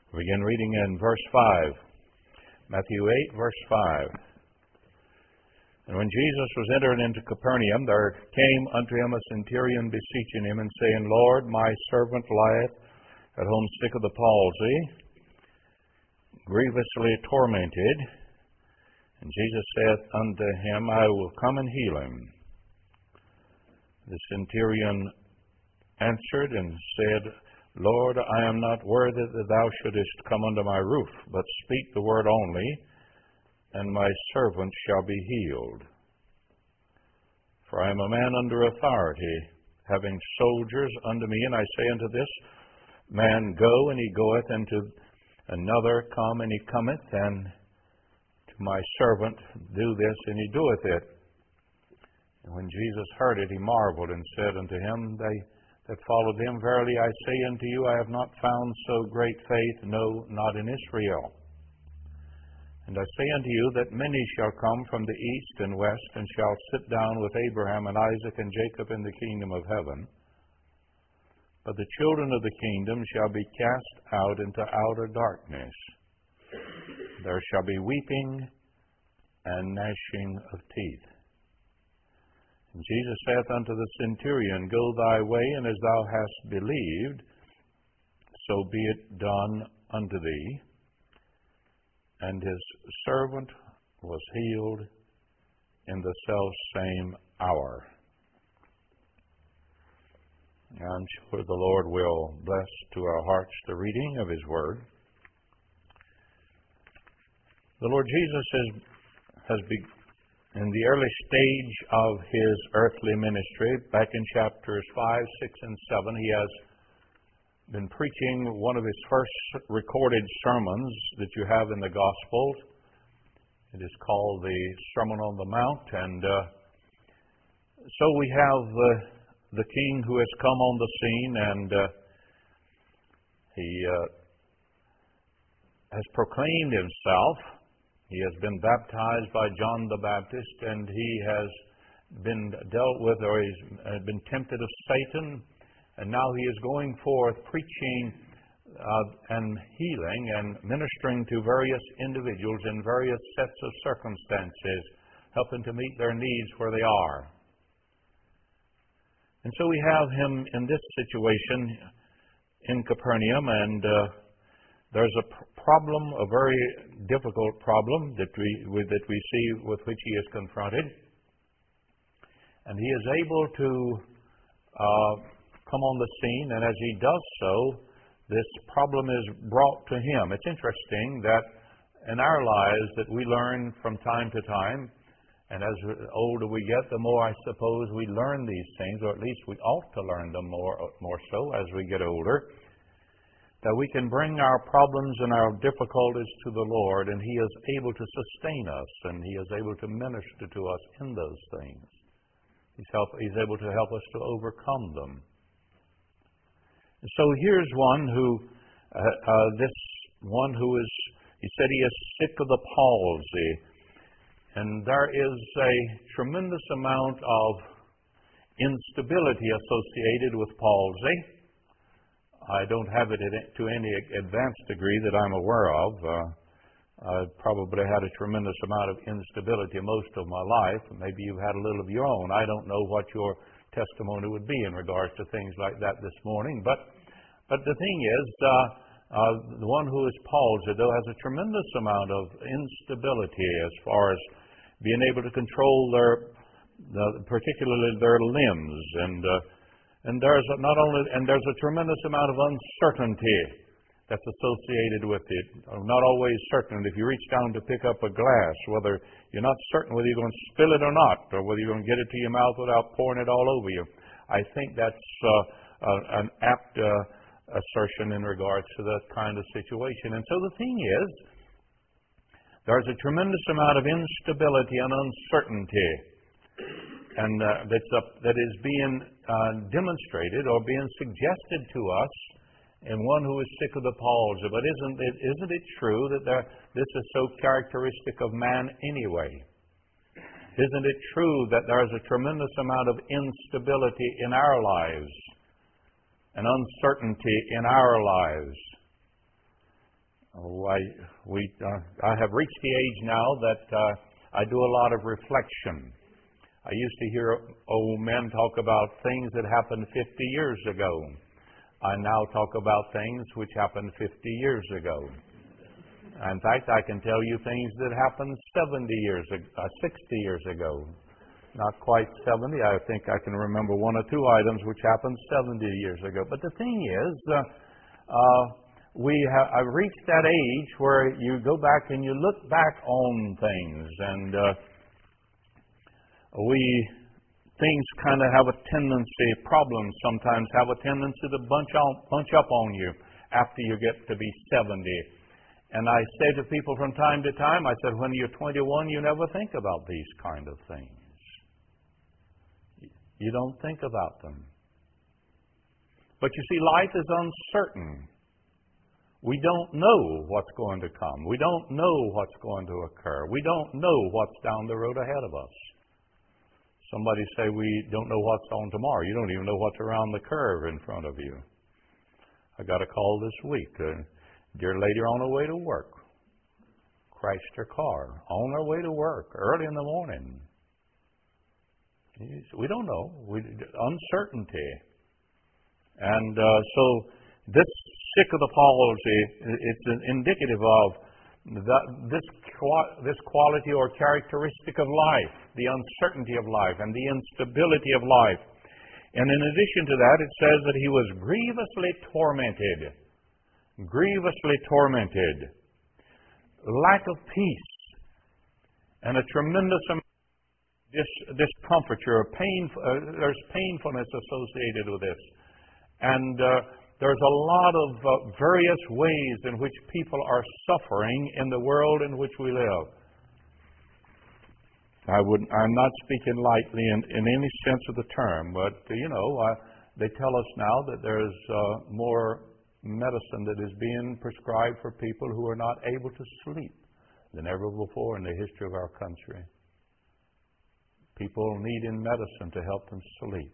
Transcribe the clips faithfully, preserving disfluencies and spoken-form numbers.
We begin reading in verse five. Matthew eight, verse five. And when Jesus was entered into Capernaum, there came unto him a centurion beseeching him, and saying, Lord, my servant lieth at home sick of the palsy, grievously tormented. And Jesus saith unto him, I will come and heal him. The centurion answered and said, Lord, I am not worthy that thou shouldest come under my roof, but speak the word only, and my servant shall be healed. For I am a man under authority, having soldiers under me, and I say unto this man, Go, and he goeth, and to another, Come, and he cometh, and to my servant, Do this, and he doeth it. And when Jesus heard it, he marveled, and said unto him, They that followed him, Verily I say unto you, I have not found so great faith, no, not in Israel. And I say unto you that many shall come from the east and west, and shall sit down with Abraham and Isaac and Jacob in the kingdom of heaven. But the children of the kingdom shall be cast out into outer darkness. There shall be weeping and gnashing of teeth. And Jesus saith unto the centurion, Go thy way, and as thou hast believed, so be it done unto thee. And his servant was healed in the selfsame hour. I'm sure the Lord will bless to our hearts the reading of his word. The Lord Jesus has, has begun in the early stage of his earthly ministry, back in chapters five, six, and seven, he has been preaching one of his first recorded sermons that you have in the Gospels. It is called the Sermon on the Mount, and uh, so we have uh, the King who has come on the scene, and uh, he uh, has proclaimed himself. He has been baptized by John the Baptist, and he has been dealt with, or he's been tempted of Satan, and now he is going forth preaching uh, and healing and ministering to various individuals in various sets of circumstances, helping to meet their needs where they are. And so we have him in this situation in Capernaum, and uh, there's a problem, a very difficult problem that we with, that we see with which he is confronted, and he is able to uh, come on the scene. And as he does so, this problem is brought to him. It's interesting that in our lives that we learn from time to time, and as older we get, the more I suppose we learn these things, or at least we ought to learn them more more so as we get older, that we can bring our problems and our difficulties to the Lord, and he is able to sustain us, and he is able to minister to us in those things. He's, help, he's able to help us to overcome them. So here's one who, uh, uh, this one who is, he said he is sick of the palsy, and there is a tremendous amount of instability associated with palsy. I don't have it to any advanced degree that I'm aware of. Uh, I've probably had a tremendous amount of instability most of my life. Maybe you've had a little of your own. I don't know what your testimony would be in regards to things like that this morning. But but the thing is, uh, uh, the one who is palsied, though, has a tremendous amount of instability as far as being able to control their, the, particularly their limbs, and uh, And there's a, not only and there's a tremendous amount of uncertainty that's associated with it. Not always certain. If you reach down to pick up a glass, whether you're not certain whether you're going to spill it or not, or whether you're going to get it to your mouth without pouring it all over you. I think that's uh, uh, an apt uh, assertion in regards to that kind of situation. And so the thing is, there's a tremendous amount of instability and uncertainty, and uh, that's up, that is being uh, demonstrated or being suggested to us in one who is sick of the palsy. But isn't it, isn't it true that there, this is so characteristic of man anyway? Isn't it true that there is a tremendous amount of instability in our lives and uncertainty in our lives? Oh, I, we, uh, I have reached the age now that uh, I do a lot of reflection. I used to hear old men talk about things that happened fifty years ago. I now talk about things which happened fifty years ago. In fact, I can tell you things that happened seventy years ago, uh, sixty years ago. Not quite seventy. I think I can remember one or two items which happened seventy years ago. But the thing is, uh, uh, we have I've reached that age where you go back and you look back on things, and uh, we things kind of have a tendency, problems sometimes have a tendency to bunch on, bunch up on you after you get to be seventy. And I say to people from time to time, I said, when you're twenty-one, you never think about these kind of things. You don't think about them. But you see, life is uncertain. We don't know what's going to come. We don't know what's going to occur. We don't know what's down the road ahead of us. Somebody say we don't know what's on tomorrow. You don't even know what's around the curve in front of you. I got a call this week. Uh, dear lady on her way to work crashed her car on her way to work early in the morning. We don't know. We, uncertainty. And uh, so this sick of the palsy, it's indicative of the, this, this quality or characteristic of life, the uncertainty of life and the instability of life. And in addition to that, it says that he was grievously tormented. Grievously tormented. Lack of peace and a tremendous amount This discomforture, pain, uh, there's painfulness associated with this. And uh, there's a lot of uh, various ways in which people are suffering in the world in which we live. I would, I'm not speaking lightly in, in any sense of the term, but, uh, you know, uh, they tell us now that there's uh, more medicine that is being prescribed for people who are not able to sleep than ever before in the history of our country. People needing medicine to help them sleep.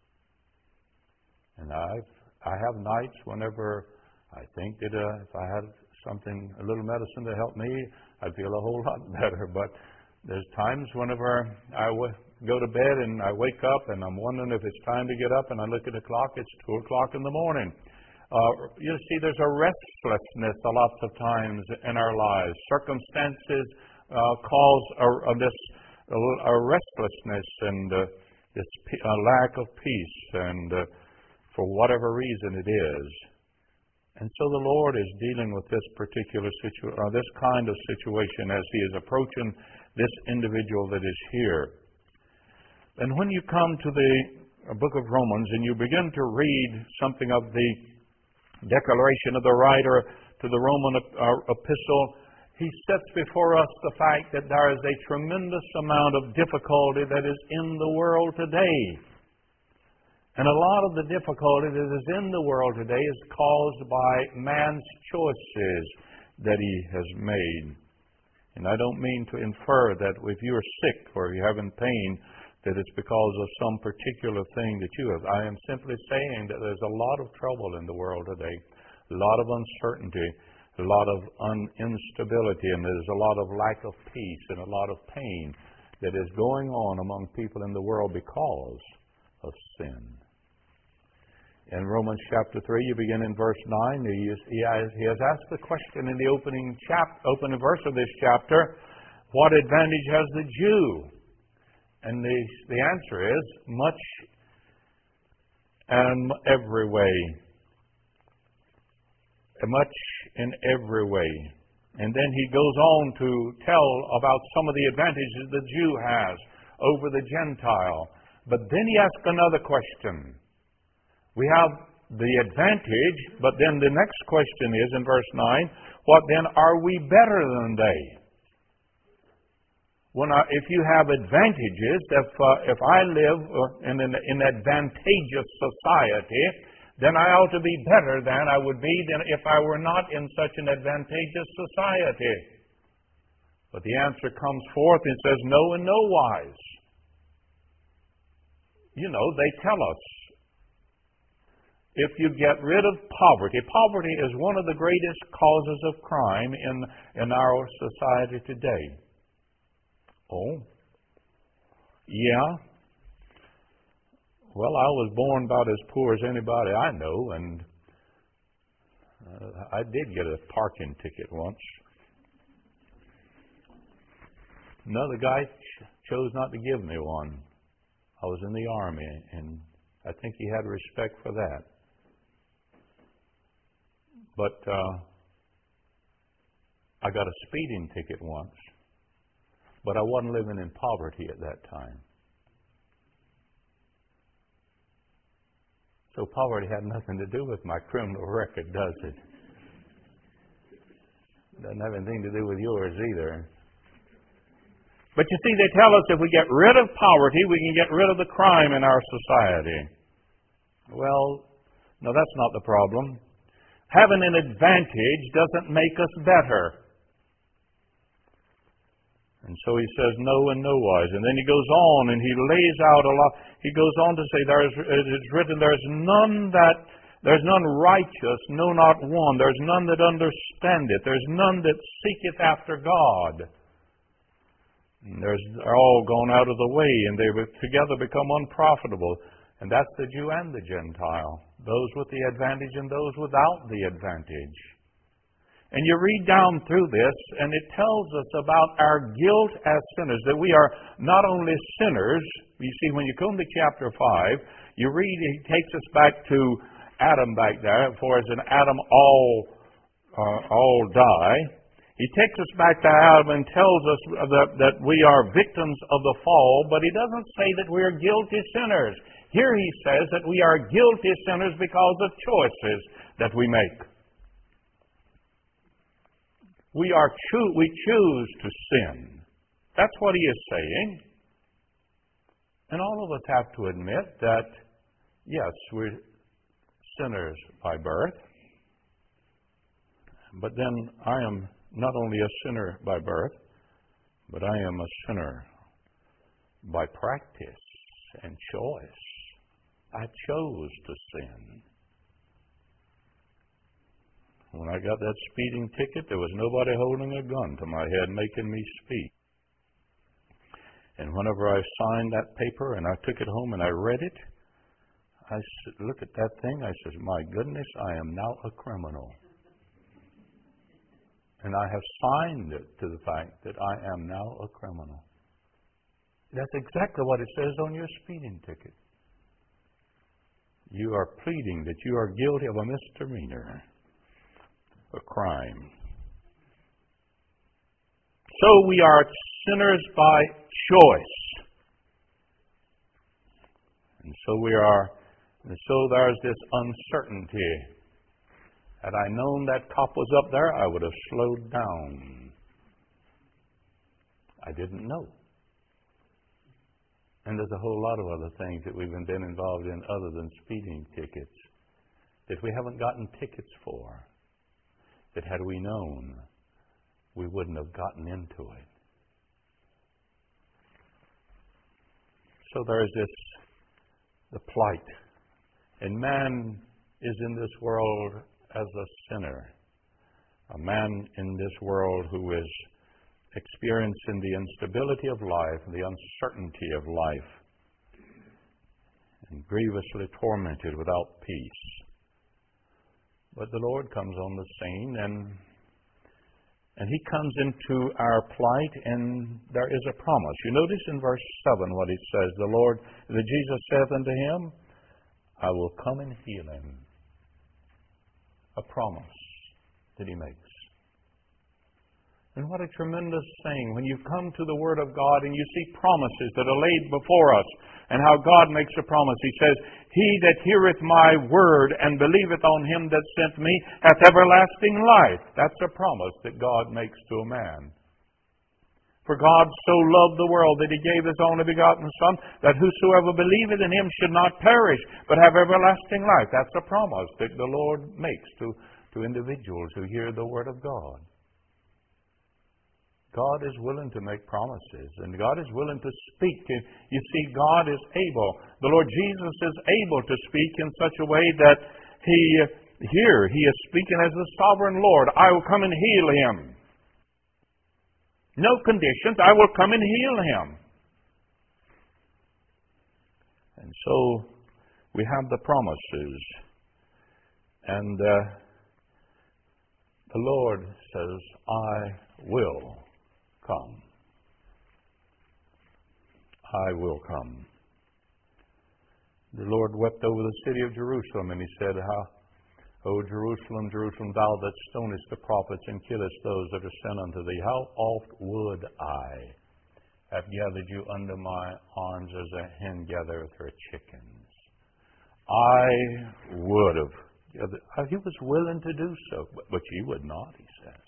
And I've, I have nights whenever I think that uh, if I had something, a little medicine to help me, I'd feel a whole lot better. But there's times whenever I w- go to bed and I wake up and I'm wondering if it's time to get up, and I look at the clock, it's two o'clock in the morning. Uh, you see, there's a restlessness a lot of times in our lives. Circumstances uh, cause a, a, this a restlessness and uh, this p- a lack of peace, and uh, for whatever reason it is. And so the Lord is dealing with this particular situation, uh, this kind of situation, as He is approaching this individual that is here. And when you come to the book of Romans and you begin to read something of the declaration of the writer to the Roman uh, epistle, he sets before us the fact that there is a tremendous amount of difficulty that is in the world today. And a lot of the difficulty that is in the world today is caused by man's choices that he has made. And I don't mean to infer that if you are sick or you're having pain, that it's because of some particular thing that you have. I am simply saying that there's a lot of trouble in the world today, a lot of uncertainty, a lot of un- instability, and there's a lot of lack of peace and a lot of pain that is going on among people in the world because of sin. In Romans chapter three, you begin in verse nine. He, is, he, has, he has asked the question in the opening, chap, opening verse of this chapter, what advantage has the Jew? And the, the answer is, much and every way. Much in every way. And then he goes on to tell about some of the advantages the Jew has over the Gentile. But then he asks another question. We have the advantage, but then the next question is in verse nine, what then, are we better than they? When I, if you have advantages, if, uh, if I live uh, in an in advantageous society, then I ought to be better than I would be than if I were not in such an advantageous society. But the answer comes forth and says, no, in no wise. You know, they tell us if you get rid of poverty. Poverty is one of the greatest causes of crime in, in our society today. Oh? Yeah? Well, I was born about as poor as anybody I know, and uh, I did get a parking ticket once. Another guy ch- chose not to give me one. I was in the Army, and I think he had respect for that. But uh, I got a speeding ticket once, but I wasn't living in poverty at that time. So poverty had nothing to do with my criminal record, does it? Doesn't have anything to do with yours either. But you see, they tell us if we get rid of poverty, we can get rid of the crime in our society. Well, no, that's not the problem. Having an advantage doesn't make us better. And so he says no and no wise. And then he goes on and he lays out a lot. He goes on to say, there is, it is written, there's none that, there's none righteous, no, not one. There's none that understandeth. There's none that seeketh after God. And there's, they're all gone out of the way, and they together become unprofitable. And that's the Jew and the Gentile. Those with the advantage and those without the advantage. And you read down through this, and it tells us about our guilt as sinners, that we are not only sinners. You see, when you come to chapter five, you read, he takes us back to Adam back there, for as in Adam all, uh, all die. He takes us back to Adam and tells us that, that we are victims of the fall, but he doesn't say that we are guilty sinners. Here he says that we are guilty sinners because of choices that we make. We are cho- we choose to sin. That's what he is saying. And all of us have to admit that, yes, we're sinners by birth. But then I am not only a sinner by birth, but I am a sinner by practice and choice. I chose to sin. When I got that speeding ticket, there was nobody holding a gun to my head making me speed. And whenever I signed that paper and I took it home and I read it, I looked at that thing, I said, my goodness, I am now a criminal. And I have signed it to the fact that I am now a criminal. That's exactly what it says on your speeding ticket. You are pleading that you are guilty of a misdemeanor, a crime. So we are sinners by choice. And so we are, and so there's this uncertainty. Had I known that cop was up there, I would have slowed down. I didn't know. And there's a whole lot of other things that we've been involved in other than speeding tickets that we haven't gotten tickets for. That had we known, we wouldn't have gotten into it. So there is this, the plight. And man is in this world as a sinner. A man in this world who is experiencing the instability of life, the uncertainty of life, and grievously tormented without peace. But the Lord comes on the scene, and and He comes into our plight, and there is a promise. You notice in verse seven what it says. The Lord, that Jesus saith unto him, I will come and heal him. A promise that He makes. And what a tremendous thing when you come to the Word of God and you see promises that are laid before us, and how God makes a promise. He says, He that heareth my word and believeth on Him that sent me hath everlasting life. That's a promise that God makes to a man. For God so loved the world that He gave His only begotten Son, that whosoever believeth in Him should not perish, but have everlasting life. That's a promise that the Lord makes to, to individuals who hear the Word of God. God is willing to make promises, and God is willing to speak. You see, God is able. The Lord Jesus is able to speak in such a way that He, here, he is speaking as the sovereign Lord. I will come and heal him. No conditions. I will come and heal him. And so we have the promises. And uh, the Lord says, I will come. I will come. The Lord wept over the city of Jerusalem, and he said, How, O Jerusalem, Jerusalem, thou that stonest the prophets and killest those that are sent unto thee, how oft would I have gathered you under my arms as a hen gathereth her chickens? I would have. He was willing to do so, but, but ye would not, he says.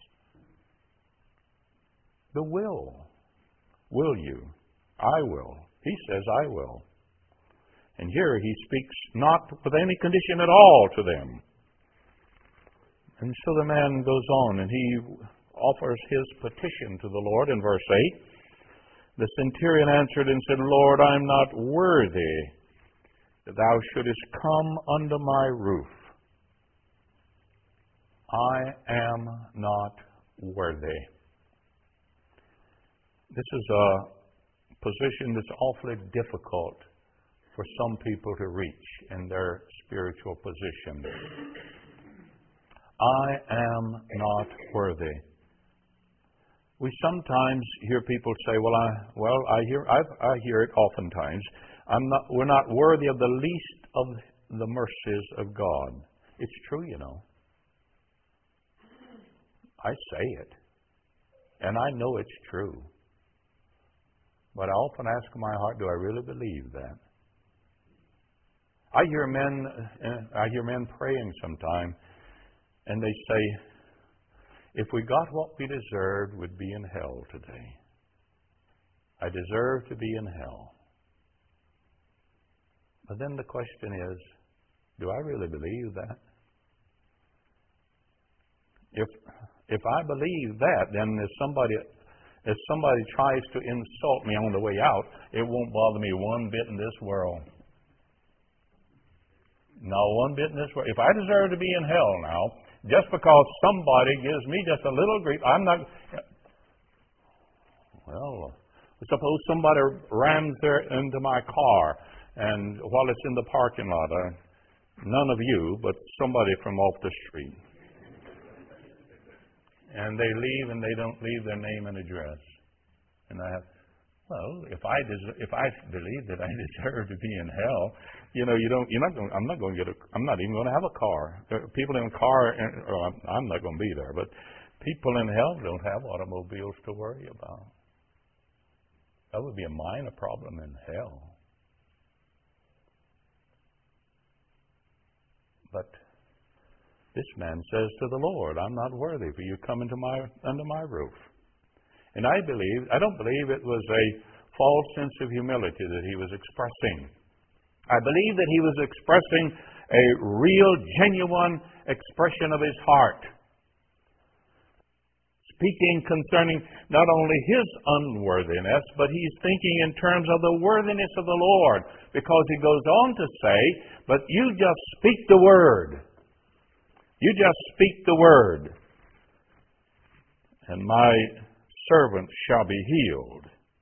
The will. Will you? I will. He says, I will. And here he speaks not with any condition at all to them. And so the man goes on and he offers his petition to the Lord in verse eight. The centurion answered and said, Lord, I am not worthy that thou shouldest come under my roof. I am not worthy. This is a position that's awfully difficult for some people to reach in their spiritual position. I am not worthy. We sometimes hear people say, "Well, I well I hear I, I hear it oftentimes. I'm not. We're not worthy of the least of the mercies of God." It's true, you know. I say it, and I know it's true. But I often ask in my heart, do I really believe that? I hear men, I hear men praying sometime, and they say, if we got what we deserved, we'd be in hell today. I deserve to be in hell. But then the question is, do I really believe that? If if I believe that, then if somebody if somebody tries to insult me on the way out, it won't bother me one bit in this world. No, one bit in this world. If I deserve to be in hell now, just because somebody gives me just a little grief, I'm not. Well, suppose somebody rams there into my car, and while it's in the parking lot, uh, none of you, but somebody from off the street. And they leave, and they don't leave their name and address. And I have, well, if I des- if I believe that I deserve to be in hell, you know, you don't. You're not. Going, I'm not going to get a. I'm not even going to have a car. There are people in a car, and, or I'm, I'm not going to be there. But people in hell don't have automobiles to worry about. That would be a minor problem in hell. But this man says to the Lord, I'm not worthy for you to come into my, under my roof. And I believe, I don't believe it was a false sense of humility that he was expressing. I believe that he was expressing a real, genuine expression of his heart. Speaking concerning not only his unworthiness, but he's thinking in terms of the worthiness of the Lord. Because he goes on to say, but you just speak the word. You just speak the word, and my servant shall be healed.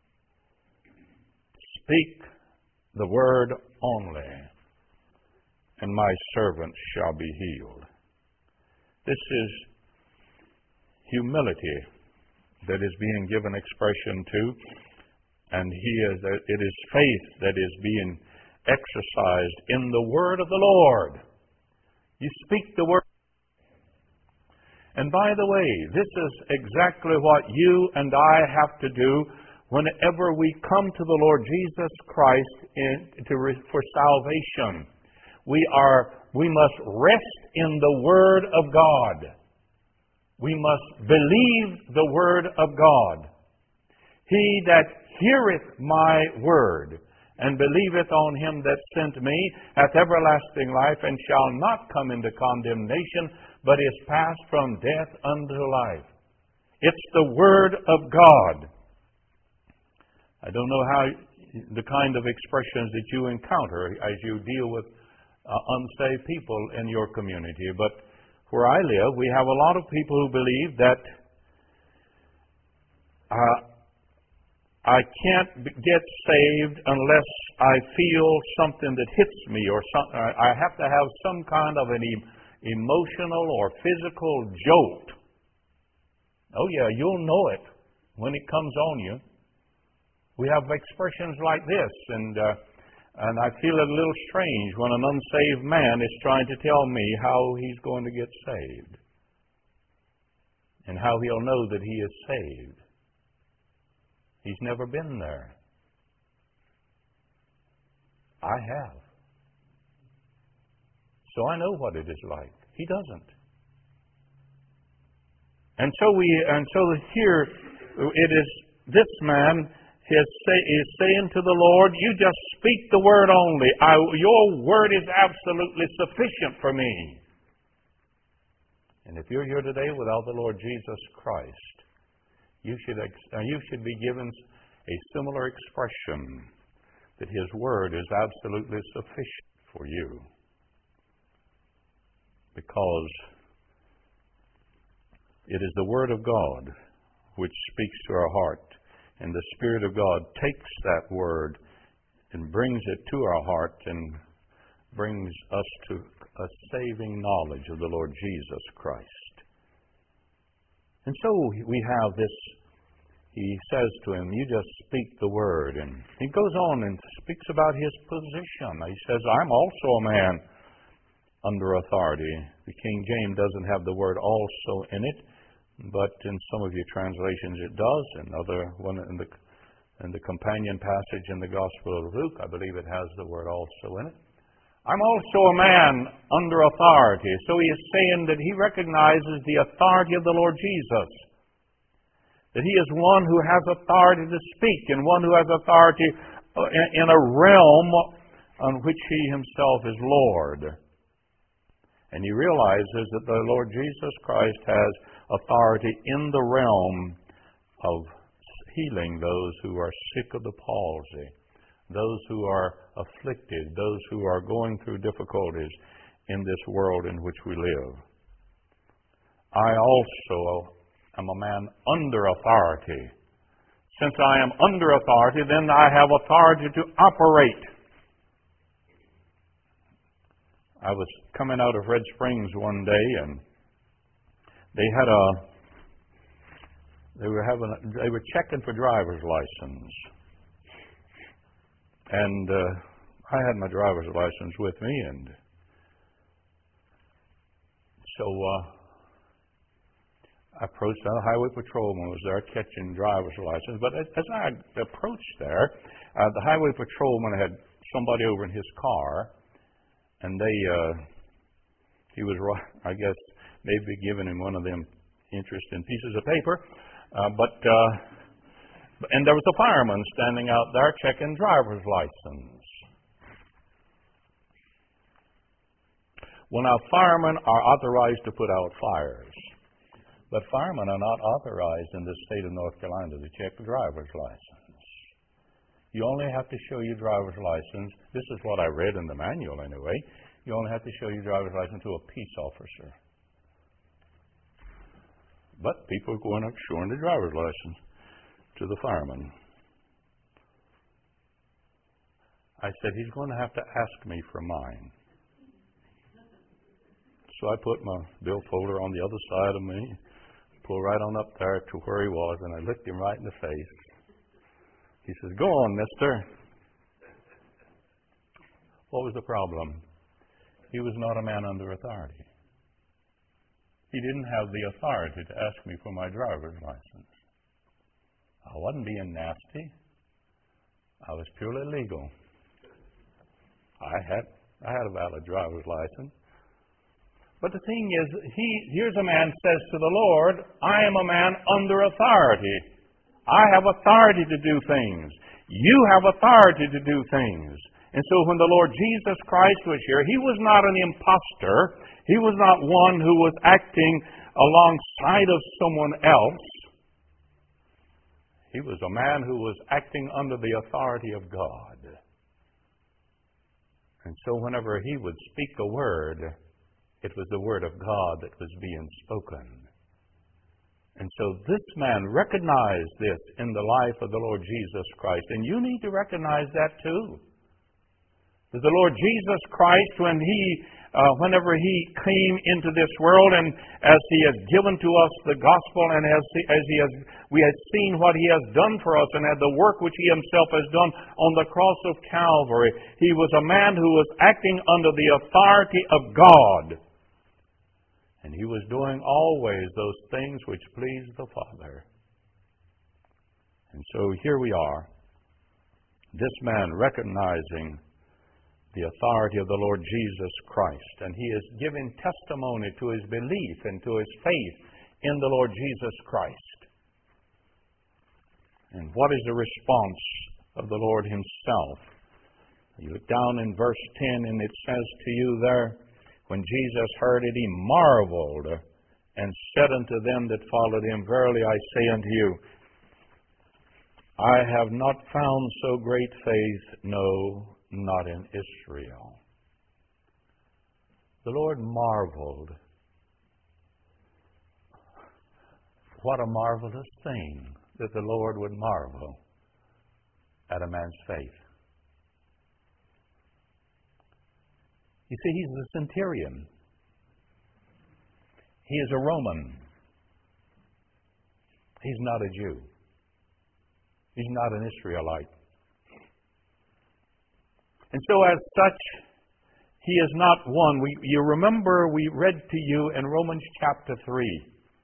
Speak the word only, and my servant shall be healed. This is humility that is being given expression to, and he is, it is faith that is being exercised in the word of the Lord. You speak the word. And by the way, this is exactly what you and I have to do whenever we come to the Lord Jesus Christ in, to, for salvation. We are, we must rest in the Word of God. We must believe the Word of God. He that heareth my word and believeth on him that sent me hath everlasting life, and shall not come into condemnation, but is passed from death unto life. It's the Word of God. I don't know how the kind of expressions that you encounter as you deal with uh, unsaved people in your community. But where I live, we have a lot of people who believe that uh, I can't b- get saved unless I feel something that hits me, or some, I have to have some kind of an e- emotional or physical jolt. Oh yeah, you'll know it when it comes on you. We have expressions like this, and uh, and I feel it a little strange when an unsaved man is trying to tell me how he's going to get saved and how he'll know that he is saved. He's never been there. I have. So I know what it is like. He doesn't. And so we, and so here it is. This man is, say, is saying to the Lord, "You just speak the word only. I, your word is absolutely sufficient for me." And if you're here today without the Lord Jesus Christ, you should ex- uh, you should be given a similar expression that His word is absolutely sufficient for you, because it is the Word of God which speaks to our heart, and the Spirit of God takes that Word and brings it to our heart and brings us to a saving knowledge of the Lord Jesus Christ. And so we have this, he says to him, "You just speak the Word." And he goes on and speaks about his position. He says, "I'm also a man under authority." The King James doesn't have the word "also" in it, but in some of your translations it does. Another one in the in the companion passage in the Gospel of Luke, I believe it has the word "also" in it. I'm also a man under authority. So he is saying that he recognizes the authority of the Lord Jesus, that he is one who has authority to speak and one who has authority in a realm on which he himself is Lord. And he realizes that the Lord Jesus Christ has authority in the realm of healing those who are sick of the palsy, those who are afflicted, those who are going through difficulties in this world in which we live. I also am a man under authority. Since I am under authority, then I have authority to operate. I was coming out of Red Springs one day, and they had a, they were having, a, they were checking for driver's license. And uh, I had my driver's license with me, and so uh, I approached, the highway patrolman was there catching driver's license. But as I approached there, uh, the highway patrolman had somebody over in his car, and they, uh, he was, I guess, maybe giving him one of them interesting pieces of paper, uh, but. Uh, And there was a fireman standing out there checking driver's license. Well, now, firemen are authorized to put out fires, but firemen are not authorized in the state of North Carolina to check the driver's license. You only have to show your driver's license. This is what I read in the manual anyway. You only have to show your driver's license to a peace officer. But people are going up showing their driver's license to the fireman. I said, "He's going to have to ask me for mine." So I put my bill folder on the other side of me, pulled right on up there to where he was, and I looked him right in the face. He says, "Go on, mister." What was the problem? He was not a man under authority. He didn't have the authority to ask me for my driver's license. I wasn't being nasty. I was purely legal. I had I had a valid driver's license. But the thing is, he here's a man says to the Lord, "I am a man under authority. I have authority to do things. You have authority to do things." And so when the Lord Jesus Christ was here, he was not an imposter. He was not one who was acting alongside of someone else. He was a man who was acting under the authority of God. And so whenever he would speak a word, it was the word of God that was being spoken. And so this man recognized this in the life of the Lord Jesus Christ. And you need to recognize that too. That the Lord Jesus Christ, when He, uh, whenever He came into this world, and as He has given to us the gospel, and as He, as he has, we have seen what He has done for us, and had the work which He Himself has done on the cross of Calvary, He was a man who was acting under the authority of God. And He was doing always those things which pleased the Father. And so here we are, this man recognizing the authority of the Lord Jesus Christ. And he is giving testimony to his belief and to his faith in the Lord Jesus Christ. And what is the response of the Lord Himself? You look down in verse ten, and it says to you there, when Jesus heard it, He marveled and said unto them that followed Him, Verily I say unto you, I have not found so great faith, no, not in Israel. The Lord marveled. What a marvelous thing that the Lord would marvel at a man's faith. You see, he's a centurion. He is a Roman. He's not a Jew. He's not an Israelite. And so as such, he is not one. We, you remember we read to you in Romans chapter three.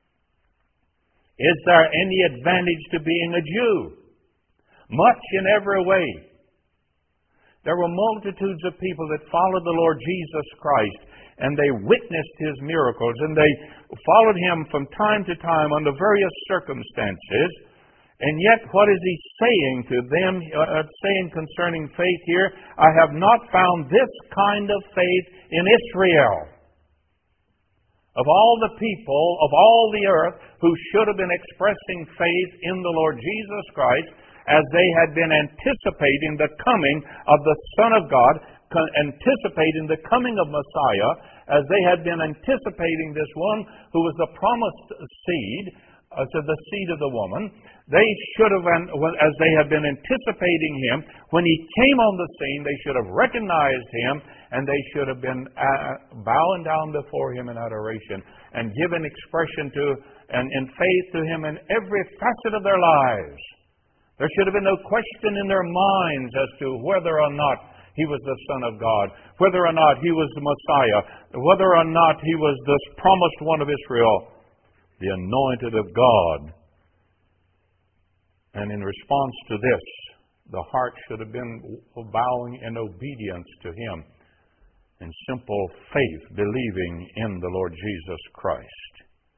Is there any advantage to being a Jew? Much in every way. There were multitudes of people that followed the Lord Jesus Christ, and they witnessed His miracles, and they followed Him from time to time under various circumstances. And yet, what is He saying to them, uh, saying concerning faith here? I have not found this kind of faith in Israel. Of all the people, of all the earth, who should have been expressing faith in the Lord Jesus Christ, as they had been anticipating the coming of the Son of God, anticipating the coming of Messiah, as they had been anticipating this one who was the promised seed, uh, to the seed of the woman, they should have, as they had been anticipating Him, when He came on the scene, they should have recognized Him, and they should have been uh, bowing down before Him in adoration, and given expression to and in faith to Him in every facet of their lives. There should have been no question in their minds as to whether or not He was the Son of God, whether or not He was the Messiah, whether or not He was this promised one of Israel, the anointed of God. And in response to this, the heart should have been bowing in obedience to Him, in simple faith, believing in the Lord Jesus Christ.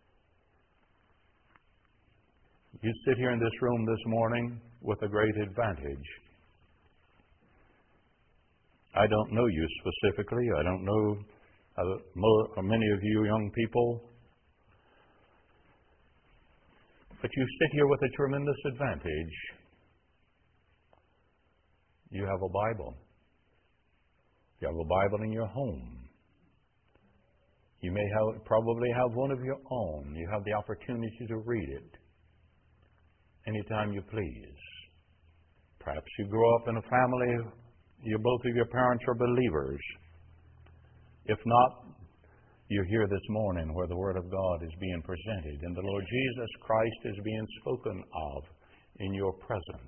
You sit here in this room this morning with a great advantage. I don't know you specifically. I don't know uh, more, many of you young people. But you sit here with a tremendous advantage. You have a Bible. You have a Bible in your home. You may have, probably have one of your own. You have the opportunity to read it anytime you please. Perhaps you grow up in a family, you both of your parents are believers. If not, you're here this morning where the Word of God is being presented and the Lord Jesus Christ is being spoken of in your presence.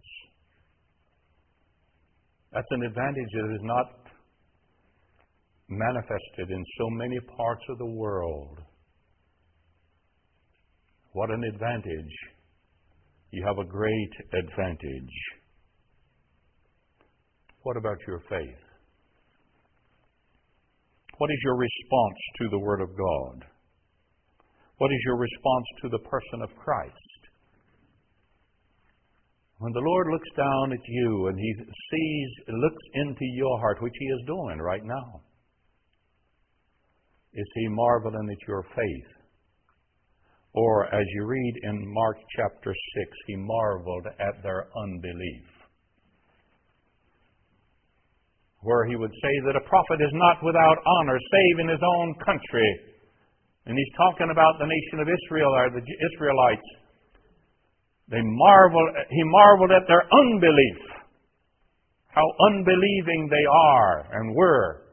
That's an advantage that is not manifested in so many parts of the world. What an advantage. You have a great advantage. What about your faith? What is your response to the Word of God? What is your response to the person of Christ? When the Lord looks down at you and He sees, looks into your heart, which He is doing right now, is He marveling at your faith? Or, as you read in Mark chapter six, He marveled at their unbelief. where he would say that a prophet is not without honor save in his own country. And he's talking about the nation of Israel, or the Israelites. They marveled, he marveled at their unbelief. How unbelieving they are and were.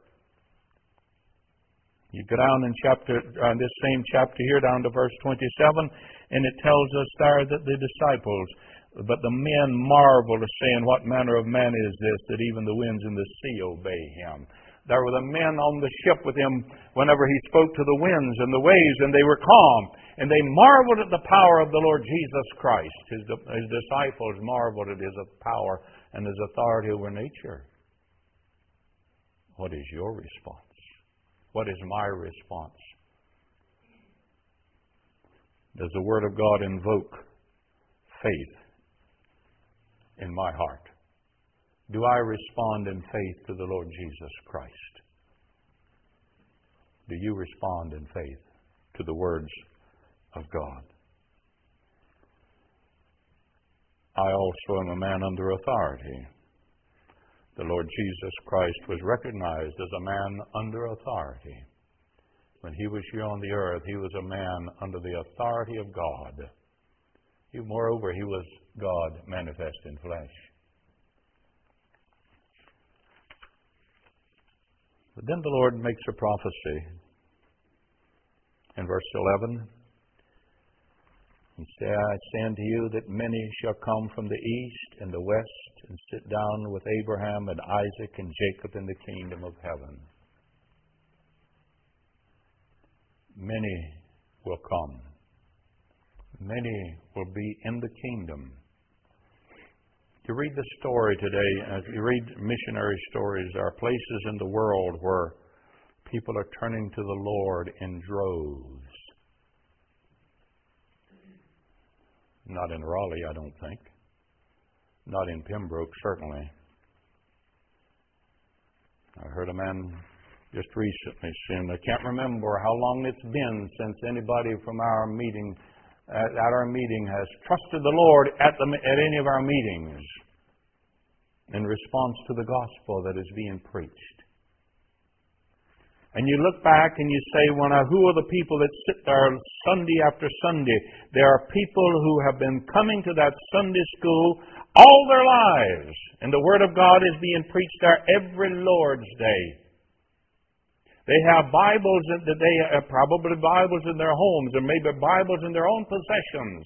You go down in chapter, uh, this same chapter here, down to verse twenty-seven, and it tells us there that the disciples, but the men marveled, saying, what manner of man is this, that even the winds and the sea obey him? There were the men on the ship with him whenever he spoke to the winds and the waves, and they were calm. And they marveled at the power of the Lord Jesus Christ. His, his disciples marveled at his power and his authority over nature. What is your response? What is my response? Does the Word of God invoke faith in my heart? Do I respond in faith to the Lord Jesus Christ? Do you respond in faith to the words of God? I also am a man under authority. The Lord Jesus Christ was recognized as a man under authority. When he was here on the earth, he was a man under the authority of God. He, moreover, he was God manifest in flesh. But then the Lord makes a prophecy in verse eleven. He said, I say unto you that many shall come from the east and the west and sit down with Abraham and Isaac and Jacob in the kingdom of heaven. Many will come. Many will be in the kingdom. You read the story today, as you read missionary stories, there are places in the world where people are turning to the Lord in droves. Not in Raleigh, I don't think. Not in Pembroke, certainly. I heard a man just recently saying, I can't remember how long it's been since anybody from our meeting At, at our meeting has trusted the Lord at, the, at any of our meetings in response to the gospel that is being preached. And you look back and you say, well, now, who are the people that sit there Sunday after Sunday? There are people who have been coming to that Sunday school all their lives. And the Word of God is being preached there every Lord's Day. They have Bibles that they have, probably Bibles in their homes, or maybe Bibles in their own possessions.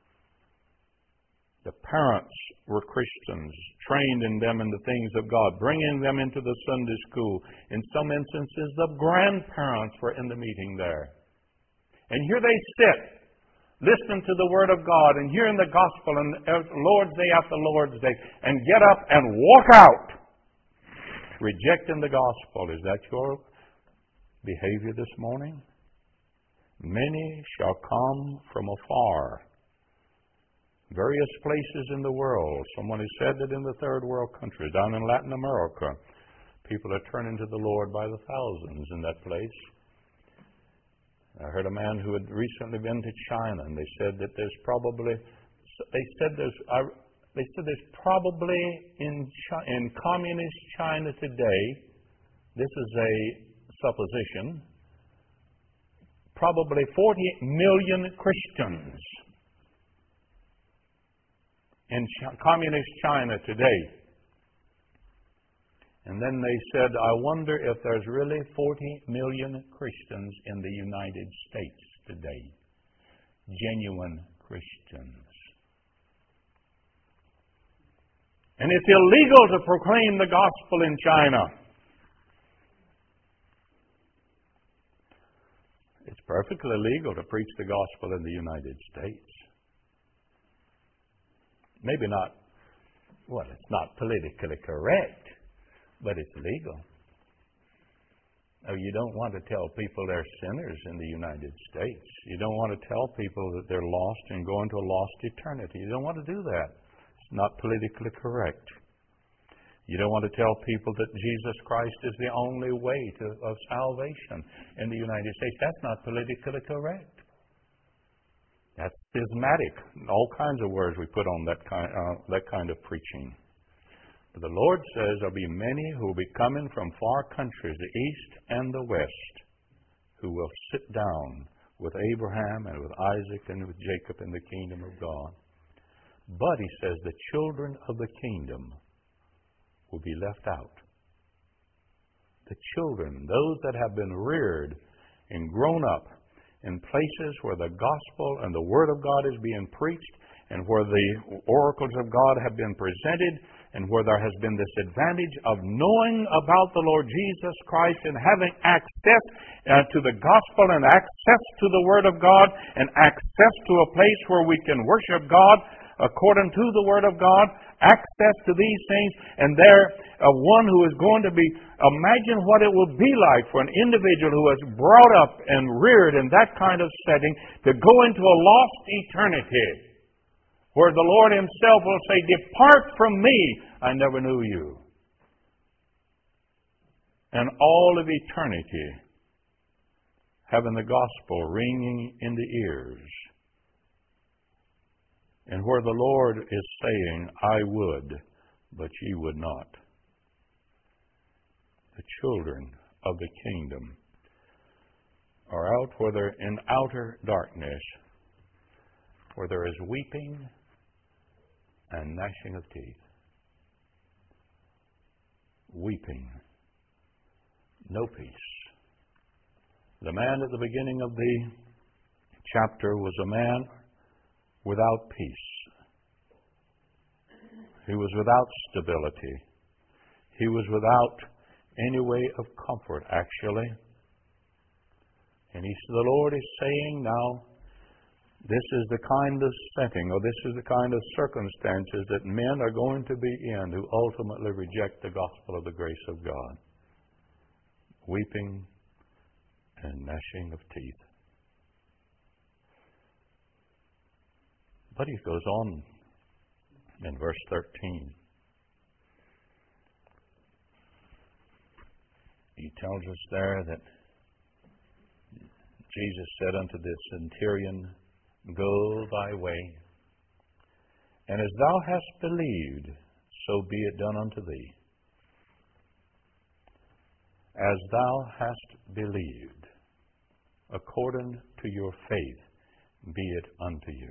The parents were Christians, trained in them in the things of God, bringing them into the Sunday school. In some instances, the grandparents were in the meeting there. And here they sit, listening to the Word of God and hearing the gospel and Lord's Day after Lord's Day, and get up and walk out, rejecting the gospel. Is that your behavior this morning? Many shall come from afar. Various places in the world. Someone has said that in the third world countries, down in Latin America, people are turning to the Lord by the thousands in that place. I heard a man who had recently been to China, and they said that there's probably, they said there's, they said there's probably in in communist China today, this is a supposition, probably forty million Christians in Ch- communist China today. And then they said, I wonder if there's really forty million Christians in the United States today. Genuine Christians. And it's illegal to proclaim the gospel in China. It's perfectly legal to preach the gospel in the United States. Maybe not, well, it's not politically correct, but it's legal. Oh, you don't want to tell people they're sinners in the United States. You don't want to tell people that they're lost and go into a lost eternity. You don't want to do that. It's not politically correct. You don't want to tell people that Jesus Christ is the only way to, of salvation in the United States. That's not politically correct. That's schismatic. All kinds of words we put on that kind, uh, that kind of preaching. But the Lord says there'll be many who will be coming from far countries, the east and the west, who will sit down with Abraham and with Isaac and with Jacob in the kingdom of God. But, he says, the children of the kingdom will be left out. The children, those that have been reared and grown up in places where the gospel and the word of God is being preached, and where the oracles of God have been presented, and where there has been this advantage of knowing about the Lord Jesus Christ and having access uh, to the gospel and access to the Word of God and access to a place where we can worship God according to the Word of God, access to these things, and there uh, one who is going to be, imagine what it will be like for an individual who is brought up and reared in that kind of setting to go into a lost eternity, where the Lord Himself will say, "Depart from me, I never knew you." And all of eternity having the gospel ringing in the ears. And where the Lord is saying, "I would, but ye would not." The children of the kingdom are out where they're in outer darkness, where there is weeping and gnashing of teeth. Weeping. No peace. The man at the beginning of the chapter was a man without peace. He was without stability. He was without any way of comfort, actually. And he, the Lord is saying now, this is the kind of setting, or this is the kind of circumstances that men are going to be in who ultimately reject the gospel of the grace of God. Weeping and gnashing of teeth. But he goes on in verse thirteen. He tells us there that Jesus said unto the centurion, "Go thy way, and as thou hast believed, so be it done unto thee." As thou hast believed, according to your faith, be it unto you.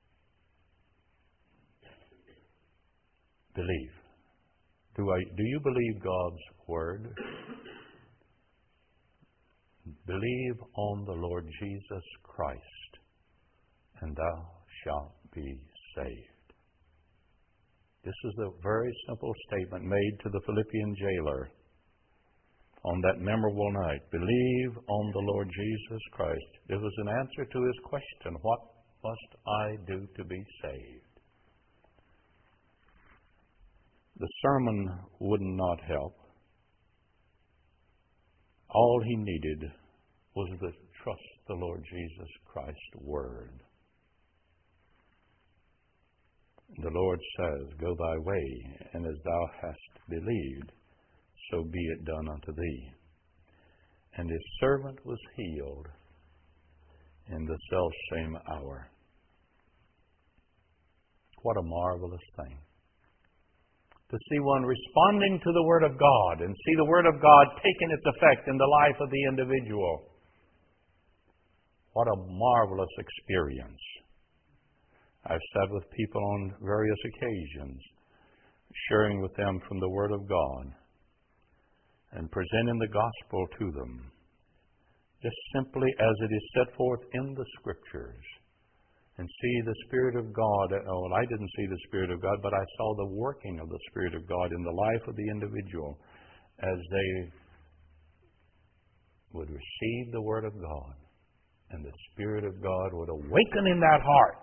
Believe. Do I? Do you believe God's word? Believe on the Lord Jesus Christ, and thou shalt be saved. This is a very simple statement made to the Philippian jailer on that memorable night. Believe on the Lord Jesus Christ. It was an answer to his question, what must I do to be saved? The sermon would not help. All he needed was to trust the Lord Jesus Christ's word. The Lord says, "Go thy way, and as thou hast believed, so be it done unto thee." And his servant was healed in the selfsame hour. What a marvelous thing. To see one responding to the Word of God and see the Word of God taking its effect in the life of the individual. What a marvelous experience. I've sat with people on various occasions, sharing with them from the Word of God and presenting the gospel to them, just simply as it is set forth in the Scriptures. And see the Spirit of God. Oh, well, I didn't see the Spirit of God, but I saw the working of the Spirit of God in the life of the individual as they would receive the Word of God, and the Spirit of God would awaken in that heart.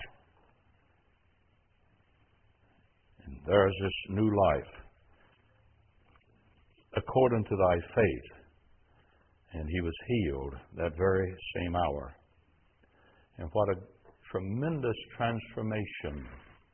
And there's this new life according to thy faith. And he was healed that very same hour. And what a tremendous transformation.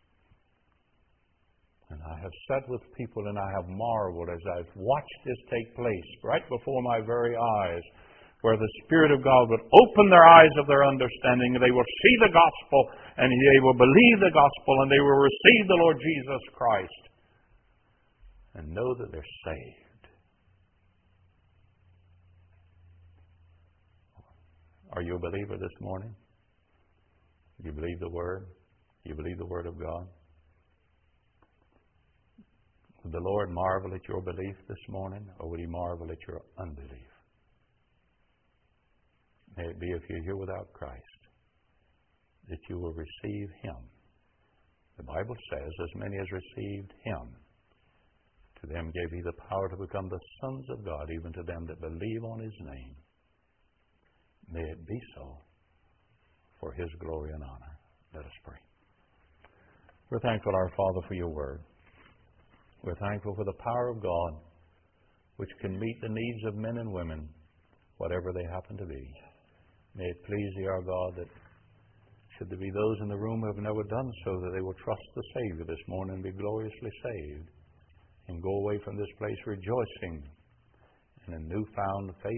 And I have sat with people and I have marveled as I've watched this take place right before my very eyes, where the Spirit of God would open their eyes of their understanding, and they will see the gospel, and they will believe the gospel, and they will receive the Lord Jesus Christ. and know that they're saved. Are you a believer this morning? Do you believe the Word? Do you believe the Word of God? Would the Lord marvel at your belief this morning, or would He marvel at your unbelief? May it be, if you're here without Christ, that you will receive Him. The Bible says, as many as received Him, to them gave He the power to become the sons of God, even to them that believe on His name. May it be so for His glory and honor. Let us pray. We're thankful, our Father, for your word. We're thankful for the power of God, which can meet the needs of men and women, whatever they happen to be. May it please thee, our God, that should there be those in the room who have never done so, that they will trust the Savior this morning and be gloriously saved, and go away from this place rejoicing in a newfound faith